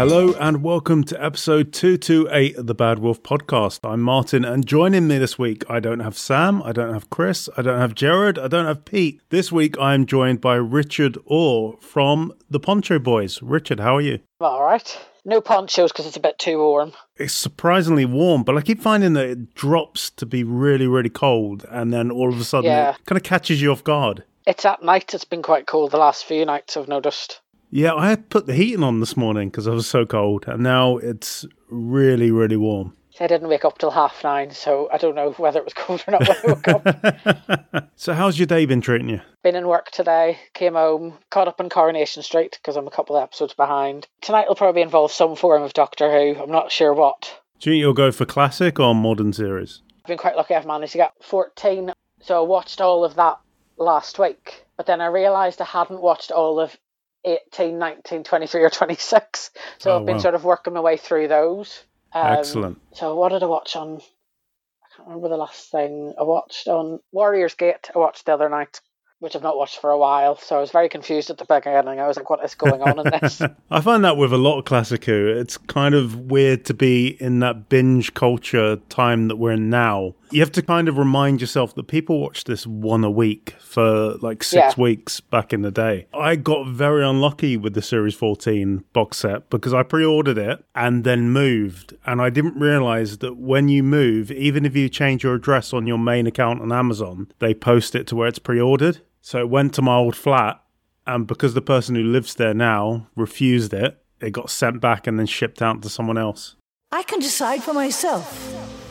Hello and welcome to episode 228 of the Bad Wolf podcast. I'm Martin, and joining me this week, I don't have Sam, I don't have Chris, I don't have Jared, I don't have Pete. This week I am joined by Richard Orr from the Poncho Boys. Richard, how are you? All right. No ponchos because it's a bit too warm. It's surprisingly warm, but I keep finding that it drops to be really, really cold, and then all of a sudden it kind of catches you off guard. It's at night. It's been quite cold the last few nights, I've noticed. Yeah, I had put the heating on this morning because I was so cold, and now it's really, really warm. I didn't wake up till 9:30, so I don't know whether it was cold or not when I woke up. So how's your day been treating you? Been in work today, came home, caught up on Coronation Street because I'm a couple of episodes behind. Tonight will probably involve some form of Doctor Who. I'm not sure what. Do you think you'll go for classic or modern series? I've been quite lucky. I've managed to get 14, so I watched all of that last week, but then I realised I hadn't watched all of 18, 19, 23 or 26, so I've been sort of working my way through those. Excellent. So what did I watch on? I can't remember the last thing I watched on. Warriors Gate I watched the other night, which I've not watched for a while, so I was very confused at the beginning. I was like, what is going on in this? I find that with a lot of classic Who, it's kind of weird to be in that binge culture time that we're in now. You have to kind of remind yourself that people watch this one a week for like 6 weeks back in the day. I got very unlucky with the Series 14 box set because I pre-ordered it and then moved. And I didn't realise that when you move, even if you change your address on your main account on Amazon, they post it to where it's pre-ordered. So it went to my old flat, and because the person who lives there now refused it, it got sent back and then shipped out to someone else. I can decide for myself.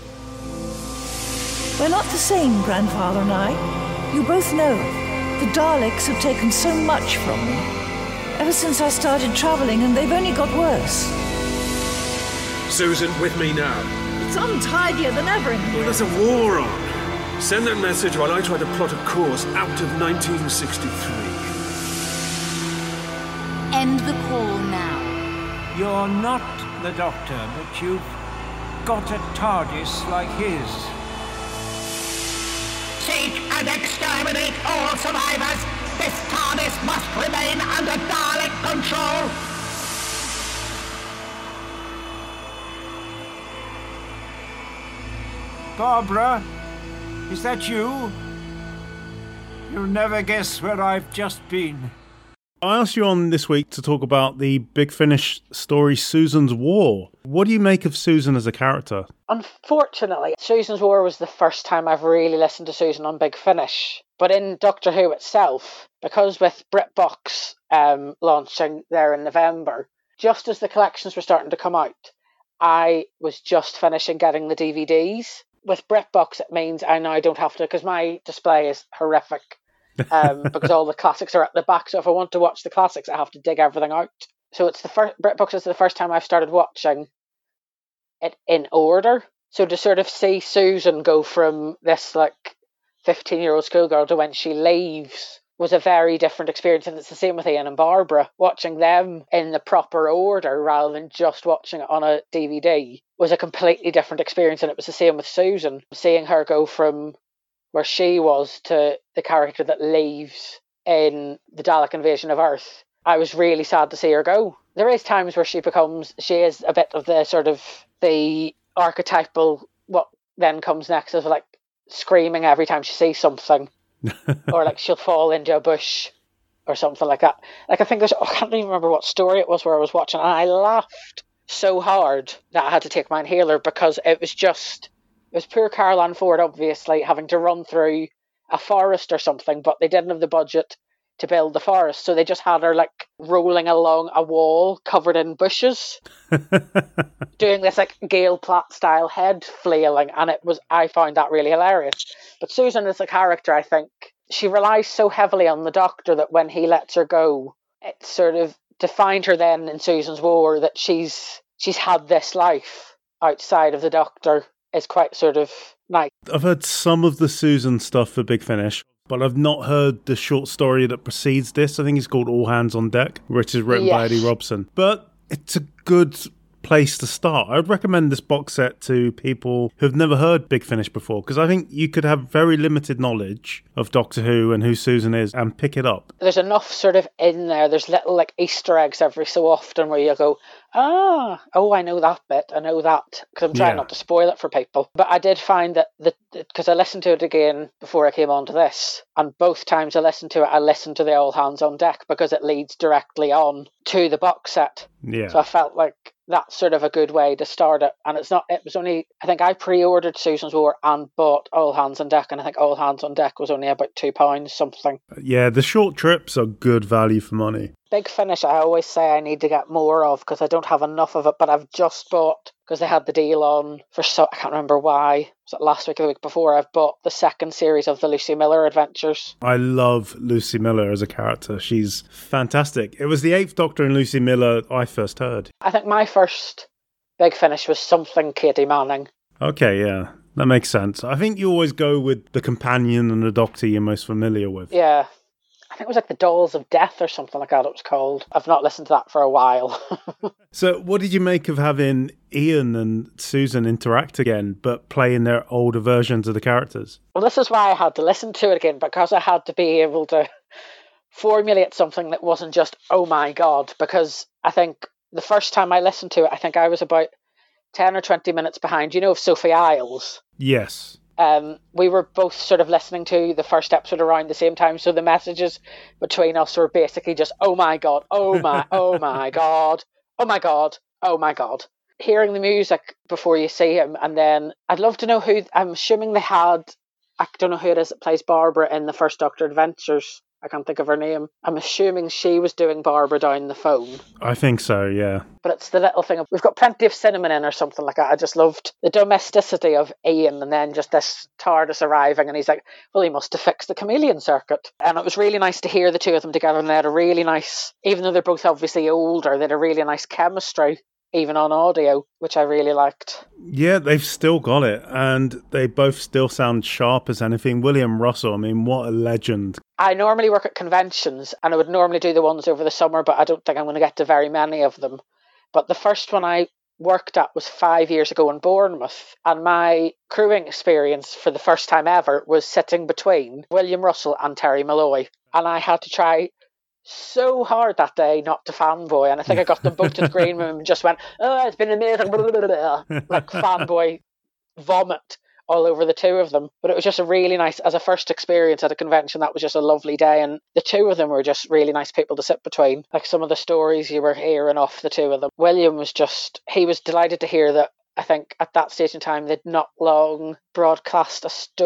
We're not the same, Grandfather and I. You both know, the Daleks have taken so much from me. Ever since I started travelling, and they've only got worse. Susan, with me now. It's untidier than ever in here. Well, there's a war on. Send that message while I try to plot a course out of 1963. End the call now. You're not the Doctor, but you've got a TARDIS like his. Seek and exterminate all survivors. This TARDIS must remain under Dalek control. Barbara, is that you? You'll never guess where I've just been. I asked you on this week to talk about the Big Finish story Susan's War. What do you make of Susan as a character? Unfortunately, Susan's War was the first time I've really listened to Susan on Big Finish. But in Doctor Who itself, because with BritBox launching there in November, just as the collections were starting to come out, I was just finishing getting the DVDs. With BritBox, it means I now don't have to, because my display is horrific. Because all the classics are at the back, so if I want to watch the classics I have to dig everything out. So it's the first BritBox is the first time I've started watching it in order. So to sort of see Susan go from this like 15-year-old schoolgirl to when she leaves was a very different experience, and it's the same with Ian and Barbara. Watching them in the proper order rather than just watching it on a DVD was a completely different experience, and it was the same with Susan. Seeing her go from where she was to the character that leaves in the Dalek invasion of Earth, I was really sad to see her go. There is times where she is a bit of the sort of the archetypal, what then comes next is like screaming every time she sees something. Or like she'll fall into a bush or something like that. Like I think I can't even remember what story it was where I was watching, and I laughed so hard that I had to take my inhaler because it was poor Carol Ann Ford, obviously, having to run through a forest or something, but they didn't have the budget to build the forest, so they just had her, like, rolling along a wall covered in bushes, doing this, like, Gail Platt-style head flailing, and I found that really hilarious. But Susan as a character, I think, she relies so heavily on the Doctor that when he lets her go, it sort of defined her then in Susan's War that she's had this life outside of the Doctor. Is quite sort of nice. I've heard some of the Susan stuff for Big Finish, but I've not heard the short story that precedes this. I think it's called All Hands on Deck, which is written by Eddie Robson. But it's a good place to start. I would recommend this box set to people who've never heard Big Finish before, because I think you could have very limited knowledge of Doctor Who and who Susan is and pick it up. There's enough sort of in there. There's little like Easter eggs every so often where you go, I know that bit. I know that, because I'm trying not to spoil it for people. But I did find that, because I listened to it again before I came on to this, and both times I listened to it, I listened to the All Hands on Deck because it leads directly on to the box set. Yeah. So I felt like that's sort of a good way to start it. And it was only, I think I pre-ordered Susan's War and bought All Hands on Deck, and I think All Hands on Deck was only about £2 something. Yeah, the short trips are good value for money. Big Finish, I always say I need to get more of because I don't have enough of it, but I've just bought, because they had the deal on I can't remember why, was it last week or the week before, I've bought the second series of the Lucy Miller adventures. I love Lucy Miller as a character. She's fantastic. It was the 8th Doctor and Lucy Miller I first heard. I think my first Big Finish was something Katie Manning. Okay, yeah, that makes sense. I think you always go with the companion and the Doctor you're most familiar with. Yeah. I think it was like the Dolls of Death or something like that it was called. I've not listened to that for a while. So what did you make of having Ian and Susan interact again, but playing their older versions of the characters? Well, this is why I had to listen to it again, because I had to be able to formulate something that wasn't just, oh my God, because I think the first time I listened to it, I think I was about 10 or 20 minutes behind. You know of Sophie Isles? Yes. We were both sort of listening to the first episode around the same time, so the messages between us were basically just, oh my God, oh my God, oh my God, oh my God. Hearing the music before you see him, and then I'd love to know who, I'm assuming they had, I don't know who it is that plays Barbara in the First Doctor Adventures. I can't think of her name. I'm assuming she was doing Barbara down the phone. I think so, yeah. But it's the little thing of, we've got plenty of cinnamon in or something like that. I just loved the domesticity of Ian, and then just this TARDIS arriving, and he's like, well, he must have fixed the chameleon circuit. And it was really nice to hear the two of them together, and they had a really nice, even though they're both obviously older, they had a really nice chemistry, even on audio, which I really liked. Yeah, they've still got it, and they both still sound sharp as anything. William Russell, I mean, what a legend. I normally work at conventions, and I would normally do the ones over the summer, but I don't think I'm going to get to very many of them. But the first one I worked at was 5 years ago in Bournemouth, and my crewing experience for the first time ever was sitting between William Russell and Terry Malloy, and I had to try so hard that day not to fanboy, and I think I got them both to the green room and just went, oh, it's been amazing, like fanboy vomit all over the two of them. But it was just a really nice, as a first experience at a convention, that was just a lovely day, and the two of them were just really nice people to sit between. Like some of the stories you were hearing off the two of them. William was just, he was delighted to hear that, I think at that stage in time they'd not long broadcast a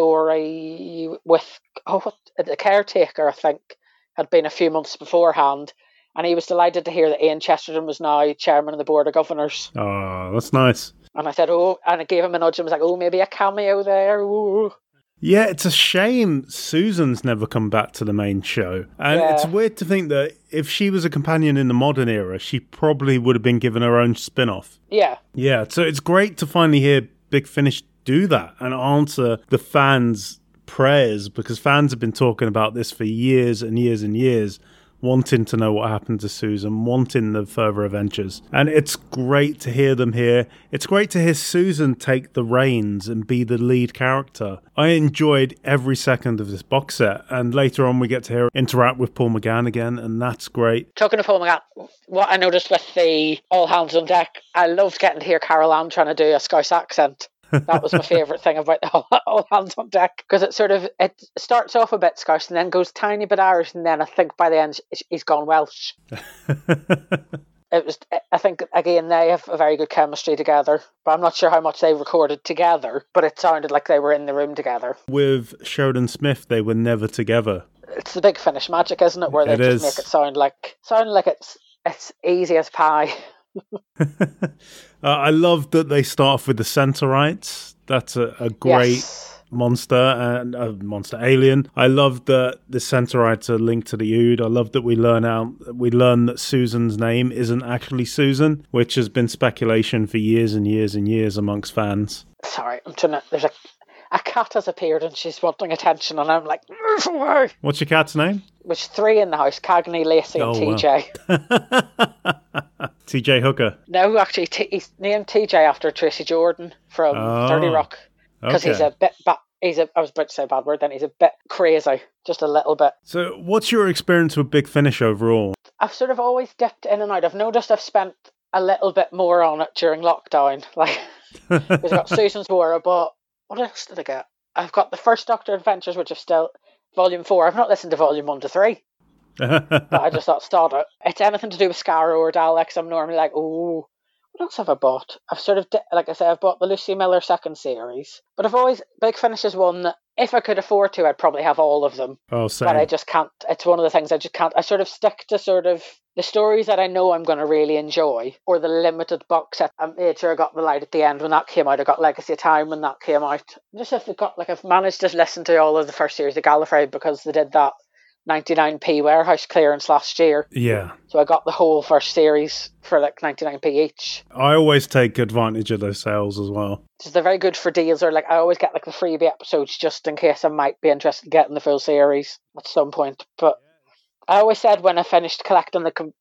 story with the caretaker, I think, had been a few months beforehand, and he was delighted to hear that Ian Chesterton was now chairman of the Board of Governors. Oh, that's nice. And I said, oh, and I gave him a nudge and was like, oh, maybe a cameo there. Ooh. Yeah, it's a shame Susan's never come back to the main show. And it's weird to think that if she was a companion in the modern era, she probably would have been given her own spin-off. Yeah. Yeah, so it's great to finally hear Big Finish do that and answer the fans' prayers, because fans have been talking about this for years and years and years, wanting to know what happened to Susan, wanting the further adventures. And it's great to hear them here. It's great to hear Susan take the reins and be the lead character. I enjoyed every second of this box set, and later on we get to hear her interact with Paul McGann again, and that's great. Talking of Paul McGann, what I noticed with the All Hands on Deck, I loved getting to hear Carol Ann trying to do a Scouse accent. That was my favourite thing about the All Hands on Deck, because it starts off a bit Scouse and then goes tiny bit Irish, and then I think by the end he's gone Welsh. I think again they have a very good chemistry together, but I'm not sure how much they recorded together, but it sounded like they were in the room together. With Sheridan Smith, they were never together. It's the Big Finish magic, isn't it, where they just make it sound like it's easy as pie. I love that they start off with the Centaurites. That's a great monster and a monster alien. I love that the Centaurites are linked to the Ood. I love that we learn that Susan's name isn't actually Susan, which has been speculation for years and years and years amongst fans. Sorry, I'm trying to. There's a cat has appeared and she's wanting attention, and I'm like, move away. What's your cat's name? There's 3 in the house: Cagney, Lacey, and TJ. Wow. TJ Hooker. No, actually, he's named TJ after Tracy Jordan from 30 Rock. Because he's a bit... I was about to say a bad word then. He's a bit crazy. Just a little bit. So what's your experience with Big Finish overall? I've sort of always dipped in and out. I've noticed I've spent a little bit more on it during lockdown. Like, we've got Susan's War, but what else did I get? I've got the first Doctor Adventures, which is still Volume 4. I've not listened to Volume 1 to 3. But I just thought, start it. It's anything to do with Scarrow or Daleks. I'm normally like, oh, what else have I bought? I've sort of, like I say, I've bought the Lucy Miller second series. But I've always, Big Finish is one that, if I could afford to, I'd probably have all of them. Oh, same. But I just can't. It's one of the things I just can't. I sort of stick to sort of the stories that I know I'm going to really enjoy, or the limited box set. I made sure I got The Light at the End when that came out. I got Legacy of Time when that came out. Just if I've managed to listen to all of the first series of Gallifrey because they did that 99p warehouse clearance last year. Yeah. So I got the whole first series for like 99p each. I always take advantage of those sales as well. So they're very good for deals, or like I always get like the freebie episodes just in case I might be interested in getting the full series at some point. But I always said when I finished collecting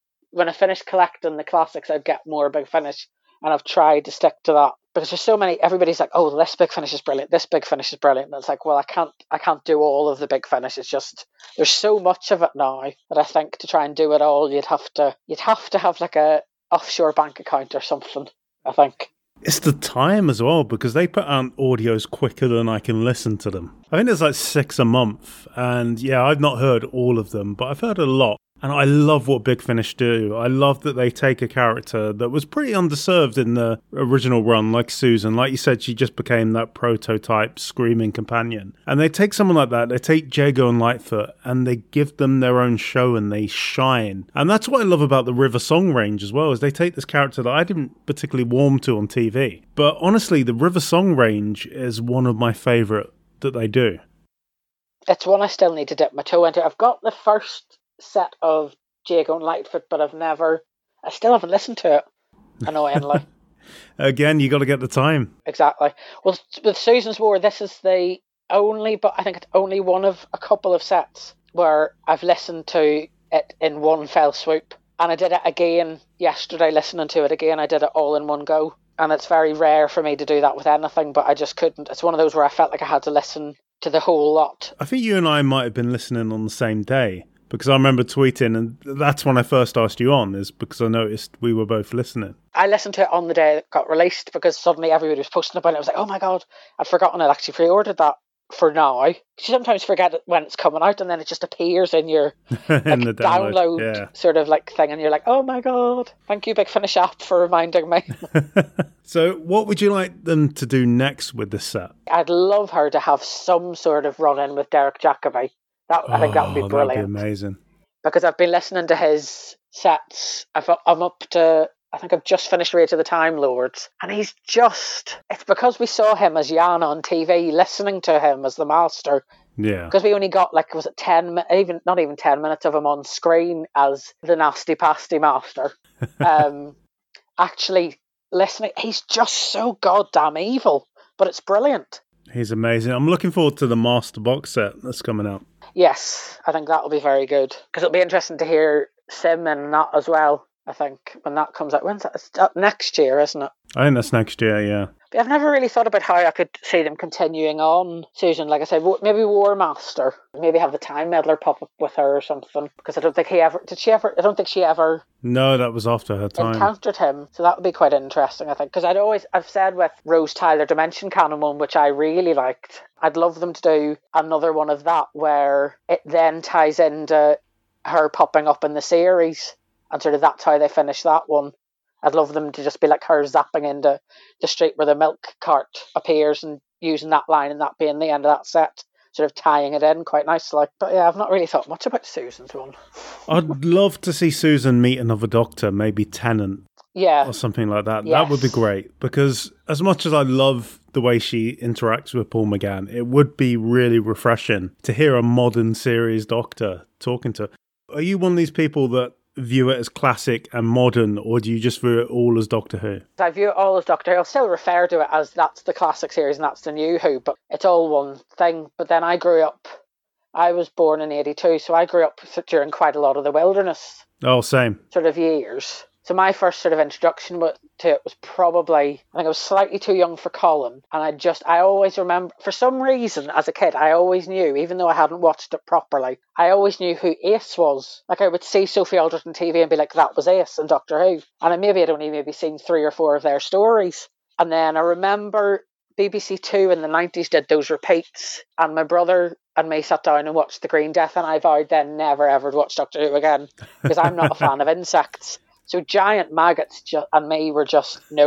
the classics, I'd get more Big Finish, and I've tried to stick to that because there's so many. Everybody's like, "Oh, this Big Finish is brilliant. This Big Finish is brilliant." And it's like, well, I can't do all of the Big Finish. It's just there's so much of it now that I think to try and do it all, you'd have to have like a offshore bank account or something. I think. It's the time as well, because they put out audios quicker than I can listen to them. I think there's like 6 a month, and yeah, I've not heard all of them, but I've heard a lot. And I love what Big Finish do. I love that they take a character that was pretty underserved in the original run, like Susan. Like you said, she just became that prototype screaming companion. And they take someone like that, they take Jago and Lightfoot, and they give them their own show and they shine. And that's what I love about the River Song range as well, is they take this character that I didn't particularly warm to on TV. But honestly, the River Song range is one of my favourite that they do. It's one I still need to dip my toe into. I've got the first set of Jago and Lightfoot, but I still haven't listened to it, annoyingly. Again, you got to get the time. Exactly. Well, with Susan's War, this is the only, but I think it's only one of a couple of sets where I've listened to it in one fell swoop. And I did it again yesterday, listening to it again. I did it all in one go. And it's very rare for me to do that with anything, but I just couldn't. It's one of those where I felt like I had to listen to the whole lot. I think you and I might have been listening on the same day. Because I remember tweeting, and that's when I first asked you on, is because I noticed we were both listening. I listened to it on the day it got released because suddenly everybody was posting about it. I was like, oh my God, I'd forgotten I'd actually pre-ordered that for now. You sometimes forget it when it's coming out, and then it just appears in your in the download sort of like thing, and you're like, oh my God, thank you, Big Finish app, for reminding me. So what would you like them to do next with this set? I'd love her to have some sort of run-in with Derek Jacobi. I think that would be brilliant. That would be amazing. Because I've been listening to his sets. I'm up to, I think I've just finished Rage of the Time Lords. And he's just, it's because we saw him as Jan on TV, listening to him as the Master. Yeah. Because we only got, like, was it not even 10 minutes of him on screen as the Nasty Pasty Master. Actually listening, he's just so goddamn evil. But it's brilliant. He's amazing. I'm looking forward to the Master box set that's coming out. Yes, I think that'll be very good. Because it'll be interesting to hear Sim in that as well, I think, when that comes out. When's that? It's next year, isn't it? I think that's next year, yeah. But I've never really thought about how I could see them continuing on, Susan. Like I said, maybe War Master. Maybe have the Time Meddler pop up with her or something. Because I don't think I don't think she ever... No, that was after her time. Encountered him. So that would be quite interesting, I think. Because I've said with Rose Tyler Dimension Canon one, which I really liked, I'd love them to do another one of that where it then ties into her popping up in the series. And sort of that's how they finish that one. I'd love them to just be like her zapping into the street where the milk cart appears and using that line and that being the end of that set, sort of tying it in quite nicely. But yeah, I've not really thought much about Susan's one. I'd love to see Susan meet another Doctor, maybe Tennant. Yeah. Or something like that. Yes. That would be great. Because as much as I love the way she interacts with Paul McGann, it would be really refreshing to hear a modern series Doctor talking to her. Are you one of these people that view it as classic and modern, or do you just view it all as Doctor Who? I view it all as Doctor Who. I'll still refer to it as that's the classic series and that's the new Who, but it's all one thing. But then I was born in 82, so I grew up during quite a lot of the Wilderness same sort of years. So my first sort of introduction to it was probably, I think I was slightly too young for Colin. And I always remember, for some reason as a kid, I always knew, even though I hadn't watched it properly, I always knew who Ace was. Like I would see Sophie Aldred on TV and be like, that was Ace in Doctor Who. And I'd only seen 3 or 4 of their stories. And then I remember BBC Two in the 90s did those repeats, and my brother and me sat down and watched The Green Death, and I vowed then never ever to watch Doctor Who again, because I'm not a fan of insects. So giant maggots and me were just, no.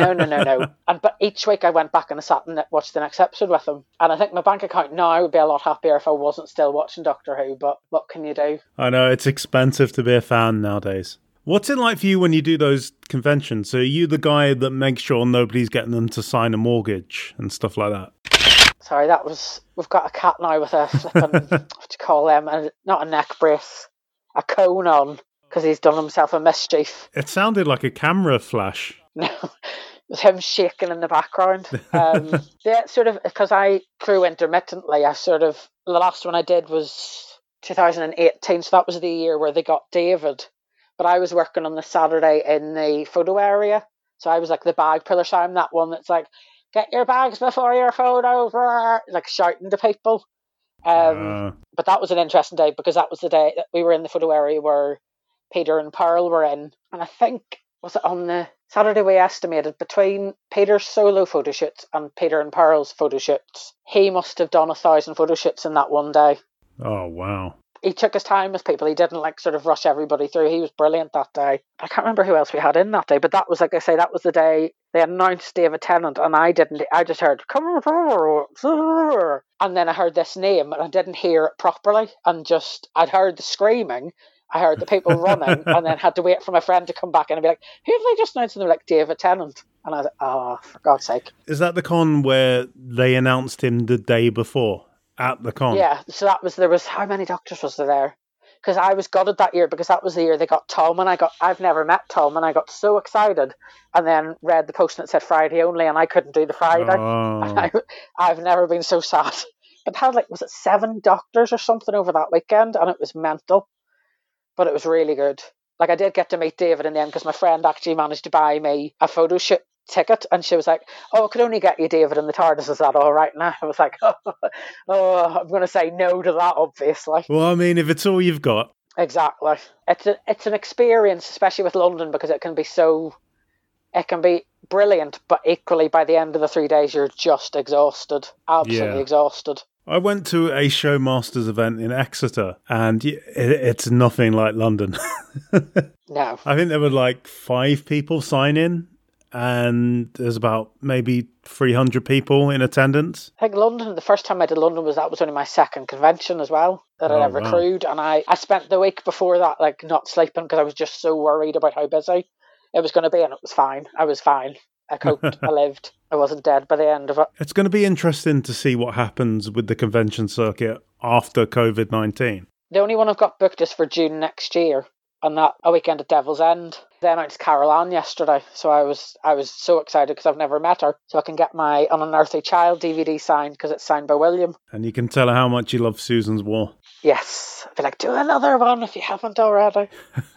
But each week I went back and I sat and watched the next episode with them. And I think my bank account now would be a lot happier if I wasn't still watching Doctor Who, but what can you do? I know, it's expensive to be a fan nowadays. What's it like for you when you do those conventions? So are you the guy that makes sure nobody's getting them to sign a mortgage and stuff like that? Sorry, we've got a cat now with a flipping, what do you call them, not a neck brace, a cone on, because he's done himself a mischief. It sounded like a camera flash. No, it was him shaking in the background. Yeah, sort of, because I crew intermittently, the last one I did was 2018, so that was the year where they got David. But I was working on the Saturday in the photo area. So I was like the bag puller. So I'm that one that's like, get your bags before your photos, like shouting to people. But that was an interesting day because that was the day that we were in the photo area where Peter and Pearl were in. And I think, was it on the Saturday we estimated between Peter's solo photo shoots and Peter and Pearl's photo shoots, he must have done 1,000 photo shoots in that one day. Oh, wow. He took his time with people. He didn't sort of rush everybody through. He was brilliant that day. I can't remember who else we had in that day, but that was, like I say, that was the day they announced David Tennant, and I just heard, come on, and then I heard this name, and I didn't hear it properly, and I'd heard the screaming, I heard the people running, and then had to wait for my friend to come back and be like, who have they just announced? And they were like, David Tennant. And I was like, oh, for God's sake. Is that the con where they announced him the day before? At the con? Yeah, so there was, how many doctors was there? Because I was gutted that year because that was the year they got Tom, and I've never met Tom, and I got so excited, and then read the post and it said Friday only, and I couldn't do the Friday. Oh. I've never been so sad. It had was it 7 doctors or something over that weekend, and it was mental, but it was really good. I did get to meet David in the end because my friend actually managed to buy me a photo shoot ticket, and she was like, oh, I could only get you David in the TARDIS, is that all right? And I was like, oh, I'm going to say no to that, obviously. Well, I mean, if it's all you've got. Exactly. It's an experience, especially with London, because it can be brilliant, but equally by the end of the 3 days you're just exhausted, absolutely exhausted. I went to a Showmasters event in Exeter, and it's nothing like London. No. I think there were 5 people sign in, and there's about maybe 300 people in attendance. I think London, the first time I did London that was only my second convention as well that I'd ever crewed, and I spent the week before that not sleeping because I was just so worried about how busy it was going to be, and it was fine. I was fine. I coped. I lived. I wasn't dead by the end of it. It's going to be interesting to see what happens with the convention circuit after COVID-19. The only one I've got booked is for June next year, and that a weekend at Devil's End. They announced Carol Ann yesterday, so I was so excited because I've never met her, so I can get my On an Unearthly Child DVD signed because it's signed by William. And you can tell her how much you love Susan's War. Yes. I'd be like, do another one if you haven't already.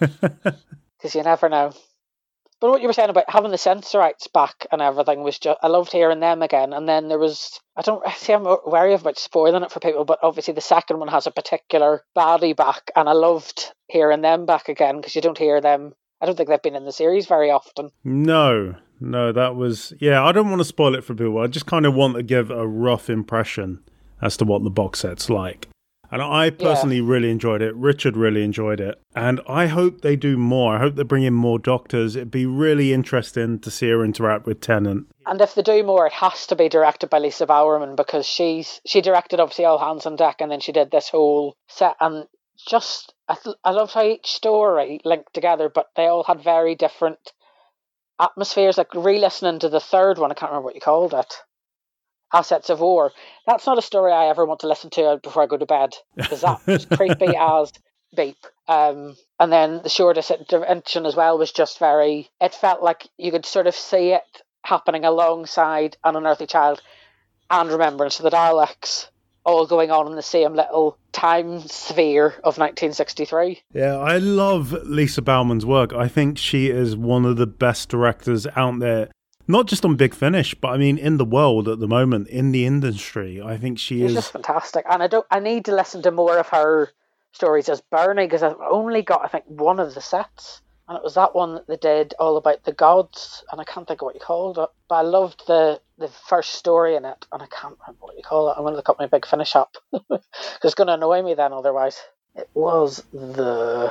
Because you never know. But what you were saying about having the Sensorites back and everything was just, I loved hearing them again. And then there was, I'm wary about spoiling it for people, but obviously the second one has a particular baddie back, and I loved hearing them back again because you don't hear them. I don't think they've been in the series very often. No, that was, I don't want to spoil it for people. I just kind of want to give a rough impression as to what the box set's like. And I personally really enjoyed it. Richard really enjoyed it. And I hope they do more. I hope they bring in more doctors. It'd be really interesting to see her interact with Tennant. And if they do more, it has to be directed by Lisa Bowerman, because she directed obviously All Hands on Deck, and then she did this whole set. And just, I loved how each story linked together, but they all had very different atmospheres. Re-listening to the third one, I can't remember what you called it. Assets of War. That's not a story I ever want to listen to before I go to bed, because that was creepy as beep. And then the shortest intervention as well was just it felt like you could sort of see it happening alongside An Unearthly Child and Remembrance of the Daleks all going on in the same little time sphere of 1963. Yeah, I love Lisa Bauman's work. I think she is one of the best directors out there. Not just on Big Finish, but I mean in the world at the moment, in the industry. I think she's just fantastic. And I need to listen to more of her stories as Bernie, because I've only got, I think, one of the sets. And it was that one that they did all about the gods, and I can't think of what you called it. But I loved the first story in it, and I can't remember what you call it. I'm going to look up my Big Finish up, because it's going to annoy me then otherwise. It was the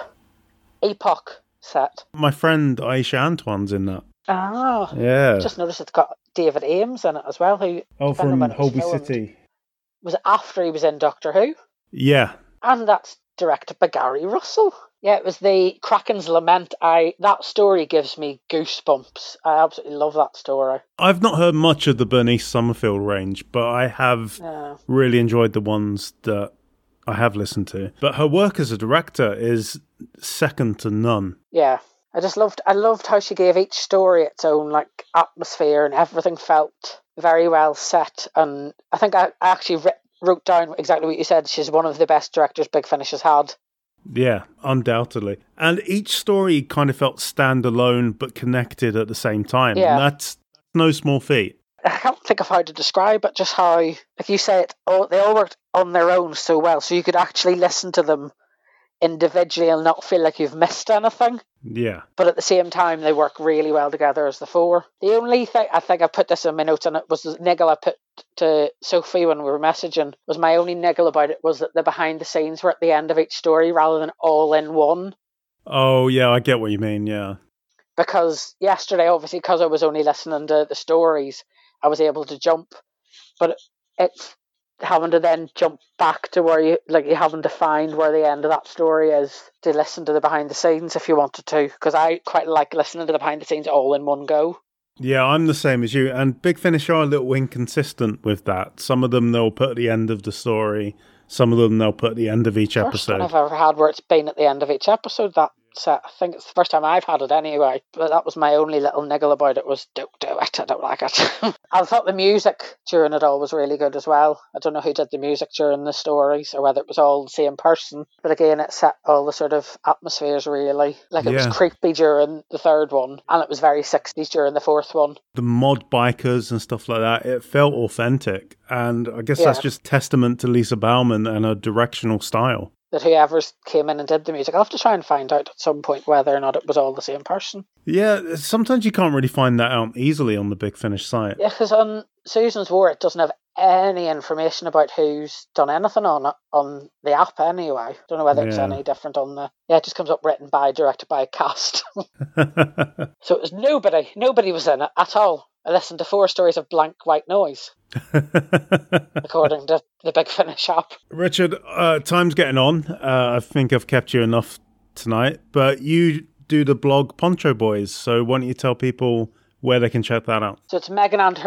Epoch set. My friend Aisha Antoine's in that. Ah, yeah. Just noticed it's got David Ames in it as well. Who? From Holby City. Was it after he was in Doctor Who? Yeah. And that's directed by Gary Russell. Yeah, it was the Kraken's Lament. That story gives me goosebumps. I absolutely love that story. I've not heard much of the Bernice Summerfield range, but I have really enjoyed the ones that I have listened to. But her work as a director is second to none. Yeah, I loved how she gave each story its own like atmosphere, and everything felt very well set. And I think I actually wrote down exactly what you said. She's one of the best directors Big Finish has had. Yeah, undoubtedly. And each story kind of felt standalone but connected at the same time. Yeah. And that's no small feat. I can't think of how to describe it, just how, like you say, they all worked on their own so well, so you could actually listen to them individually and not feel like you've missed anything. Yeah. But at the same time, they work really well together as the four. The only thing, I think I put this in my notes, and it was the niggle I put to Sophie when we were messaging, was my only niggle about it was that the behind the scenes were at the end of each story rather than all in one. Oh, yeah, I get what you mean, yeah. Because yesterday, obviously, because I was only listening to the stories, I was able to jump. But it's having to then jump back to where you having to find where the end of that story is to listen to the behind the scenes if you wanted to, because I quite like listening to the behind the scenes all in one go. Yeah, I'm the same as you, and Big Finish are a little inconsistent with that. Some of them they'll put at the end of the story, some of them they'll put at the end of each episode. First one I've ever had where it's been at the end of each episode, that set. I think it's the first time I've had it anyway, but that was my only little niggle about it, was don't do it, I don't like it. I thought the music during it all was really good as well. I don't know who did the music during the stories or whether it was all the same person, but again it set all the sort of atmospheres really. Like it was creepy during the third one and it was very 60s during the fourth one. The mod bikers and stuff like that, it felt authentic, and I guess that's just testament to Lisa Bauman and her directional style. That whoever came in and did the music, I'll have to try and find out at some point whether or not it was all the same person. Yeah, sometimes you can't really find that out easily on the Big Finish site. Yeah, because on Susan's War, it doesn't have any information about who's done anything on it, on the app anyway. Don't know whether it's any different on the... Yeah, it just comes up written by, directed by, cast. So it was nobody. Nobody was in it at all. I listened to 4 stories of blank white noise. According to the Big Finish app. Richard, time's getting on. I think I've kept you enough tonight, but you do the blog Poncho Boys, so why don't you tell people where they can check that out? So it's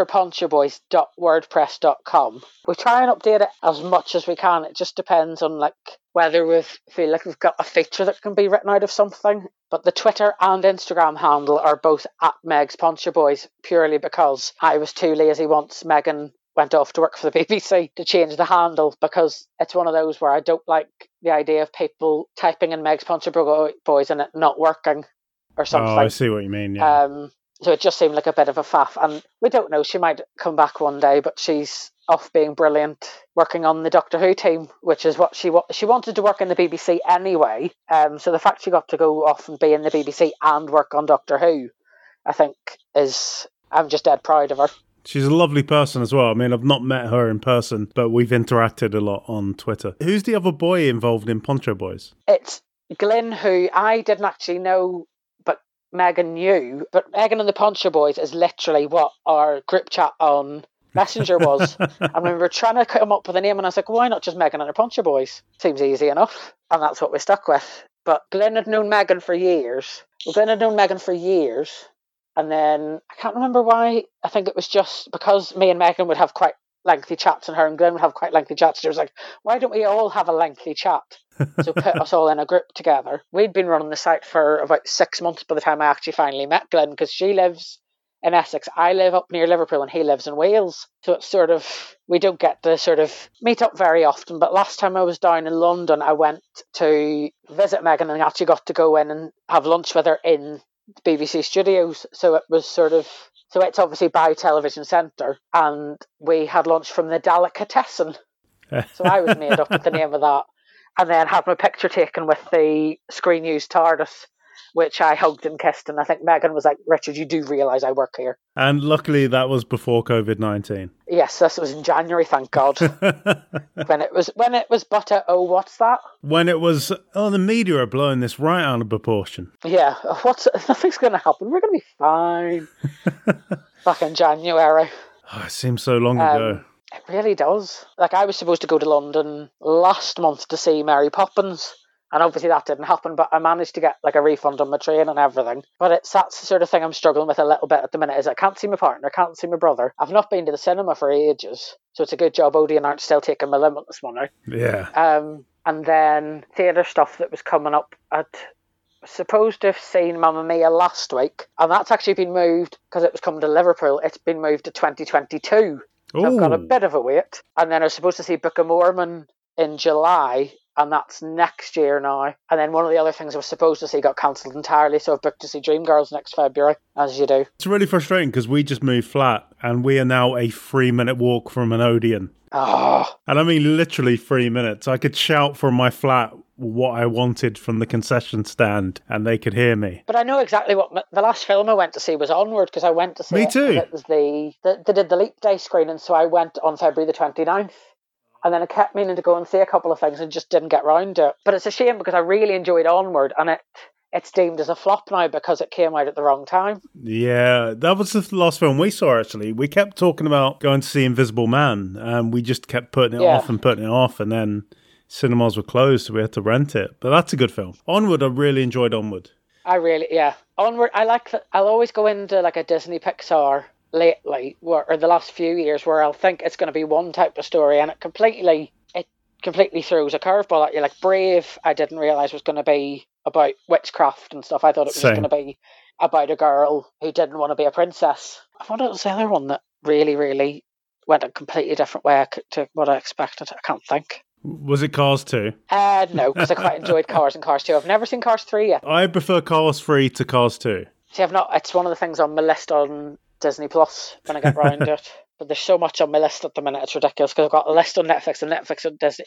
meganandherponchoboys.wordpress.com. We try and update it as much as we can. It just depends on whether we feel like we've got a feature that can be written out of something. But the Twitter and Instagram handle are both at Meg's Poncho Boys, purely because I was too lazy once Megan went off to work for the BBC to change the handle, because it's one of those where I don't like the idea of people typing in Meg's Poncho Boys and it not working or something. Oh, I see what you mean, yeah. So it just seemed like a bit of a faff, and we don't know, she might come back one day, but she's off being brilliant working on the Doctor Who team, which is what she wanted to work in the BBC anyway. So the fact she got to go off and be in the BBC and work on Doctor Who, I think I'm just dead proud of her. She's a lovely person as well. I mean, I've not met her in person, but we've interacted a lot on Twitter. Who's the other boy involved in Poncho Boys? It's Glyn, who I didn't actually know, but Megan knew. But Megan and the Poncho Boys is literally what our group chat on Messenger was. And we were trying to come up with a name, and I was like, why not just Megan and her Poncho Boys? Seems easy enough. And that's what we stuck with. But Glyn had known Megan for years. And then, I can't remember why, I think it was just because me and Megan would have quite lengthy chats and her and Glyn would have quite lengthy chats. She was like, why don't we all have a lengthy chat? So put us all in a group together. We'd been running the site for about 6 months by the time I actually finally met Glyn, because she lives in Essex. I live up near Liverpool and he lives in Wales. So it's sort of, we don't get to sort of meet up very often. But last time I was down in London, I went to visit Megan and actually got to go in and have lunch with her in BBC Studios. So it was sort of, so it's obviously by Television Centre, and we had lunch from the Delicatessen. So I was made up with the name of that. And then had my picture taken with the Screen News TARDIS, which I hugged and kissed. And I think Megan was like, Richard, you do realise I work here. And luckily that was before COVID-19. Yes, this was in January, thank God. when it was butter, oh, what's that? When it was, oh, the media are blowing this right out of proportion. Yeah, nothing's going to happen. We're going to be fine. Back in January. Oh, it seems so long ago. It really does. Like, I was supposed to go to London last month to see Mary Poppins, and obviously that didn't happen, but I managed to get like a refund on my train and everything. But that's the sort of thing I'm struggling with a little bit at the minute, is I can't see my partner, I can't see my brother. I've not been to the cinema for ages, so it's a good job Odeon aren't still taking my limitless money. Yeah. And then theatre stuff that was coming up. I'd supposed to have seen Mamma Mia last week, and that's actually been moved because it was coming to Liverpool. It's been moved to 2022. So I've got a bit of a wait. And then I was supposed to see Book of Mormon in July, and that's next year now. And then one of the other things I was supposed to see got cancelled entirely, so I've booked to see Dreamgirls next February, as you do. It's really frustrating because we just moved flat, and we are now a 3-minute walk from an Odeon. Oh. And I mean literally 3 minutes. I could shout from my flat what I wanted from the concession stand and they could hear me. But I know exactly what the last film I went to see was Onward, because I went to see Me too. It was they did the Leap Day screening, so I went on February the 29th. And then I kept meaning to go and see a couple of things and just didn't get round to it. But it's a shame because I really enjoyed Onward, and it's deemed as a flop now because it came out at the wrong time. Yeah, that was the last film we saw, actually. We kept talking about going to see Invisible Man, and we just kept putting it off, and then cinemas were closed, so we had to rent it. But that's a good film. Onward, I really enjoyed Onward. Onward, I like that. I'll always go into like a Disney Pixar lately, or the last few years, where I'll think it's going to be one type of story, and it completely throws a curveball at you. Like Brave, I didn't realise was going to be about witchcraft and stuff. I thought it was going to be about a girl who didn't want to be a princess. I thought it was the other one that really, really went a completely different way to what I expected. I can't think. Was it Cars 2? No, because I quite enjoyed Cars and Cars 2. I've never seen Cars 3 yet. I prefer Cars 3 to Cars 2. See, I've not. It's one of the things on my list on Disney Plus when I get round to it. But there's so much on my list at the minute, it's ridiculous, because I've got a list on Netflix and Netflix on Disney.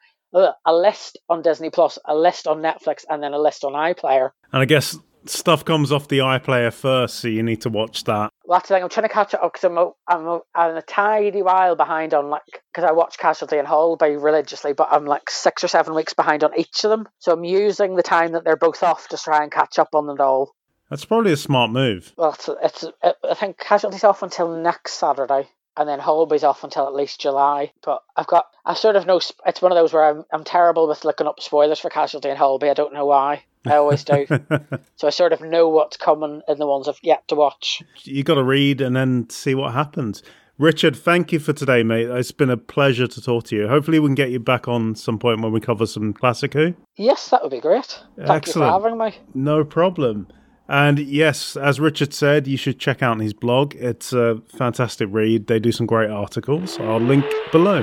A list on Disney Plus, a list on Netflix, and then a list on iPlayer. And I guess stuff comes off the iPlayer first, so you need to watch that. Well, that's the thing. I'm trying to catch up because I'm a tidy while behind on, like, because I watch Casualty and Holby religiously, but I'm like 6 or 7 weeks behind on each of them. So I'm using the time that they're both off to try and catch up on it all. That's probably a smart move. Well, I think Casualty's off until next Saturday, and then Holby's off until at least July. But I sort of know, it's one of those where I'm terrible with looking up spoilers for Casualty and Holby. I don't know why. I always do. So I sort of know what's coming in the ones I've yet to watch. You got to read and then see what happens. Richard, thank you for today, mate. It's been a pleasure to talk to you. Hopefully we can get you back on some point when we cover some Classic Who. Yes, that would be great. Thank you for having me. No problem. And yes, as Richard said, you should check out his blog. It's a fantastic read. They do some great articles. I'll link below.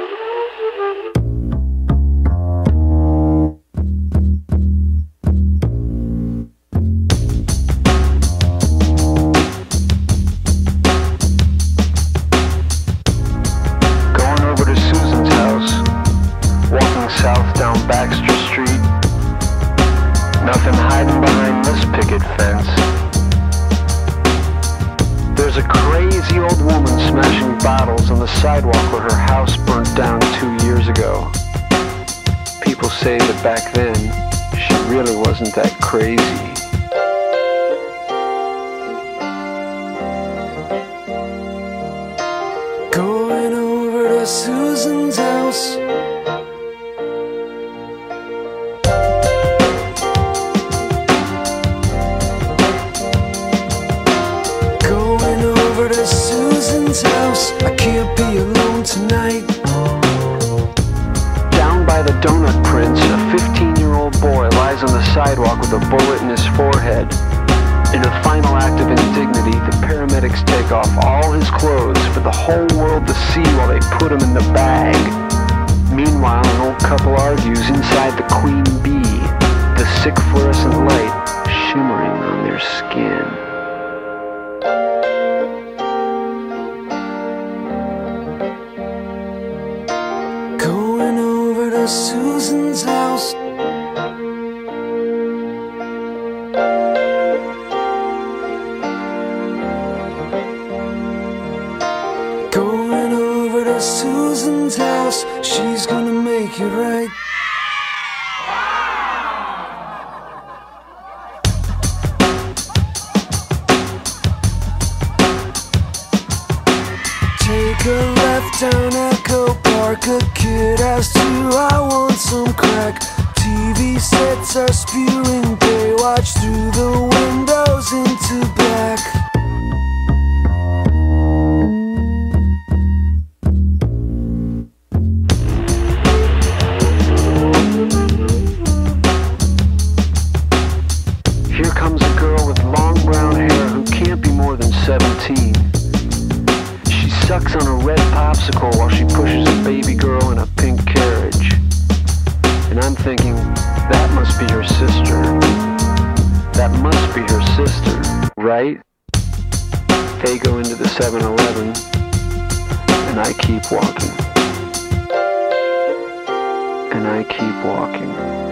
Going over to Susan's house, walking south down Baxter Street. Nothing hiding behind this picket fence. There's a crazy old woman smashing bottles on the sidewalk where her house burnt down 2 years ago. People say that back then, she really wasn't that crazy. Going over to Susan's house. House. I can't be alone tonight. Down by the Donut Prince, a 15-year-old boy lies on the sidewalk with a bullet in his forehead. In a final act of indignity, the paramedic paramedics take off all his clothes for the whole world to see while they put him in the bag. Meanwhile, an old couple argues inside the Queen Bee, the sick fluorescent light shimmering on their skin. Going over to Susan's house. Going over to Susan's house. She's gonna make it right. Take a left down Echo Park. A kid asks you, I want some crack. TV sets are spewing Baywatch through the windows into black. Here comes a girl with long brown hair who can't be more than 17. She sucks on a red popsicle while she pushes a baby girl in a pink carriage. And I'm thinking, that must be her sister. That must be her sister, right? They go into the 7-Eleven, and I keep walking. And I keep walking.